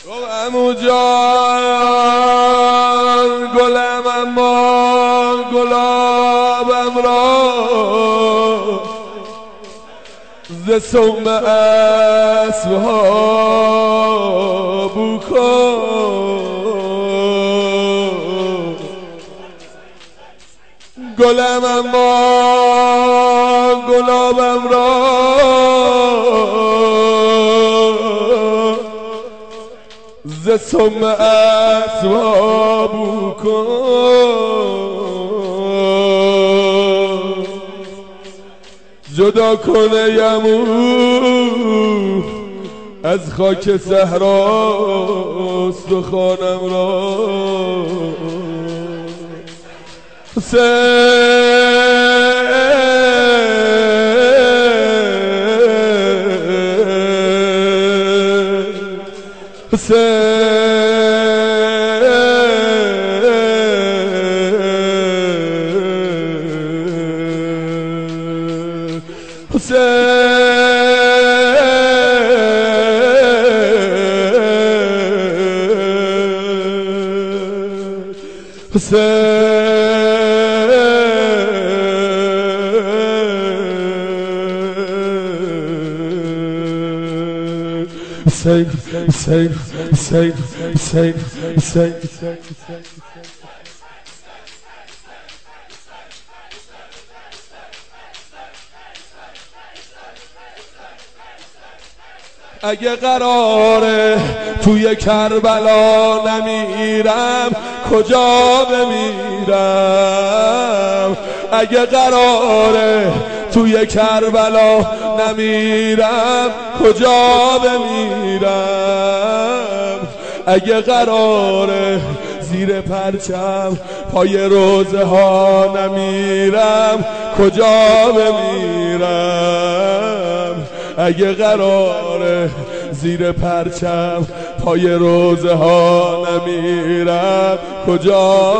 عمو جان گلم اما گلابم را ز سم اسبها بو کن گلم اما گلابم را ز سم اسبها بو کن جدا کنه یمو از خاک صحرا استخوانم را اگه قراره توی کربلا نمیرم کجا بمیرم اگه قراره توی کربلا نمیرم کجا بمیرم اگه قراره زیر پرچم پای روزه ها نمیرم کجا بمیرم اگه قراره زیر پرچم پای روزه ها نمیرم کجا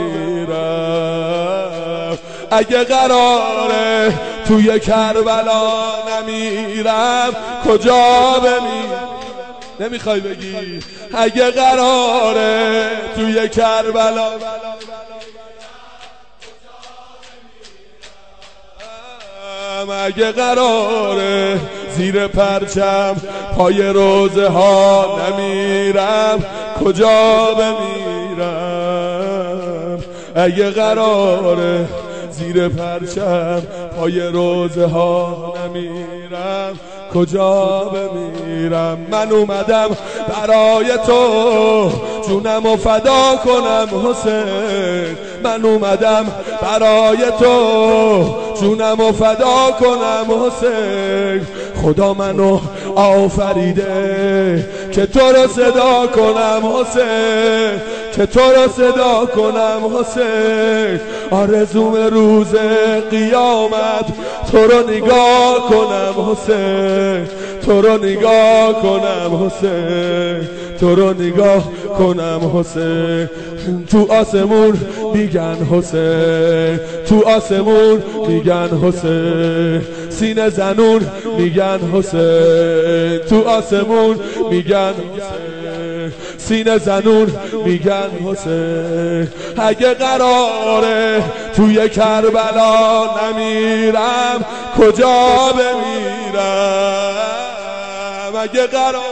بمیرم اگه قراره توی کربلا نمیرم کجا بمیرم نمیخوای بگی اگه قراره توی کربلا اگه قراره زیر پرچم پای روزه ها نمیرم کجا بمیرم اگه قراره زیر پرچم پای روزه ها نمیرم کجا بمیرم من اومدم برای تو جونمو فدا کنم حسین من اومدم برای تو جونمو فدا کنم حسین خدا منو آفریده که تو رو صدا کنم حسین که تو رو صدا کنم حسین آرزوم روز قیامت تو رو نگاه کنم حسین تو رو نگاه کنم حسین تو رو نگاه کنم حسین تو آسمون میگن حسین تو آسمون میگن حسین سینه زنون میگن حسین تو آسمون میگن حسین سینه زنون میگن حسین اگه قراره توی کربلا نمیرم کجا بمیرم اگه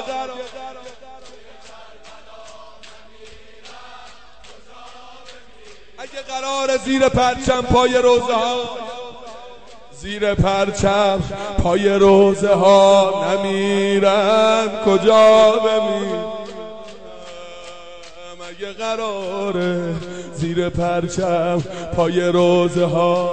قرار زیر پرچم پای روزه ها زیر پرچم پای روزه ها نمیرم کجا بمیرم اگه قراره زیر پرچم پای روزه ها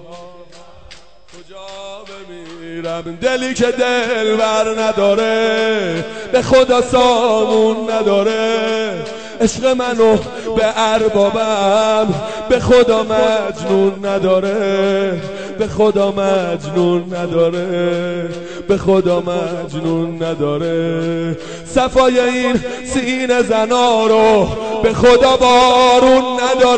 کجا بمیرم دلی که دل بر نداره به خدا سامون نداره عشق منو به اربابم به خدا مجنون نداره به خدا مجنون نداره به خدا مجنون نداره صفای این سینه زنا رو به خدا بارون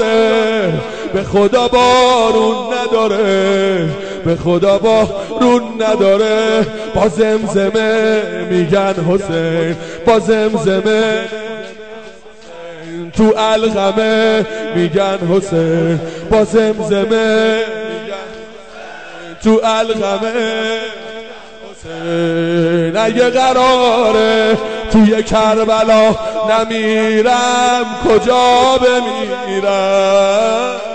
نداره به خدا بارون نداره به خدا بارون نداره، با زمزمه میگن حسین، با زمزمه تو الغمه میگن حسین، با زمزمه تو الغمه حسین. اگه قراره توی کربلا نمیرم کجا بمیرم؟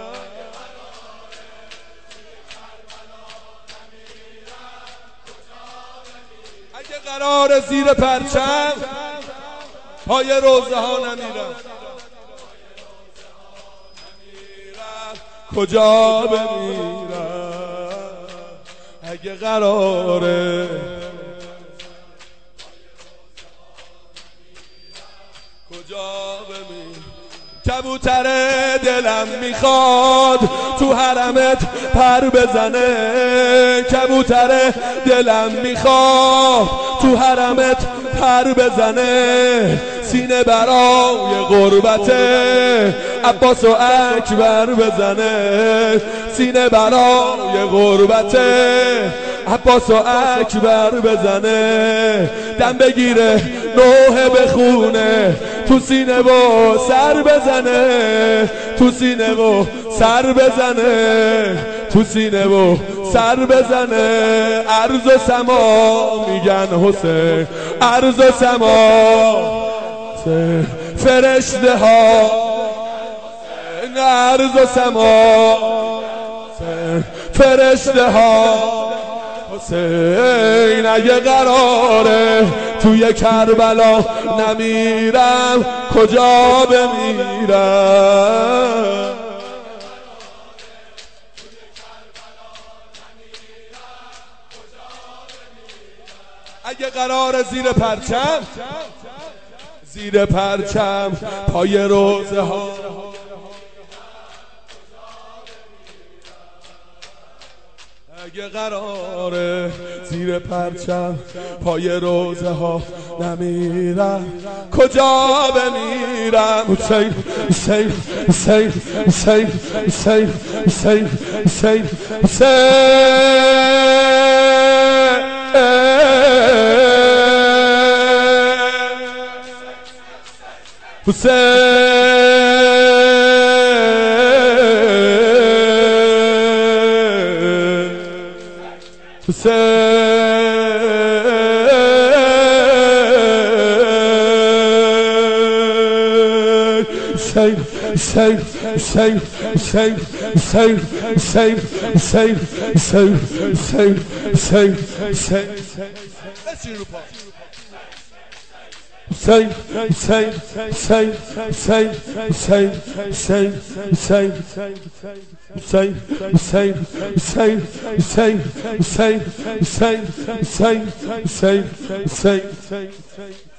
اگه قراره زیر پرچم پای روزه ها نمیرم کجا بمیرم؟ اگه قراره کجا بمیرم؟ کبوتر دلم میخواد تو حرمت پر بزنه، کبوتر دلم میخواد تو حرمت پر بزنه، سینه برای غربت عباس و اکبر بزنه، سینه برای غربت عباس و اکبر بزنه، دم بگیره نوحه بخونه تو سینه و سر بزنه، تو سینه و سر بزنه، تو سینه و سر بزنه. عرض و سما میگن حسین، عرض و سما فرشته ها، عرض و سما فرشته ها حسین. اگه قراره توی کربلا نمیرم کجا بمیرم؟ اگه قراره زیر پرچم، زیر پرچم پای روزه ها، اگه قراره زیر پرچم پای روزه ها نمیرم کجا بمیرم؟ حسین حسین حسین حسین حسین حسین حسین Hussein